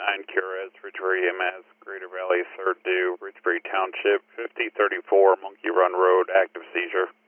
9 QRS, Ridgeway EMS, Greater Valley, 3rd due, Ridgebury Township, 5034 Monkey Run Road, active seizure.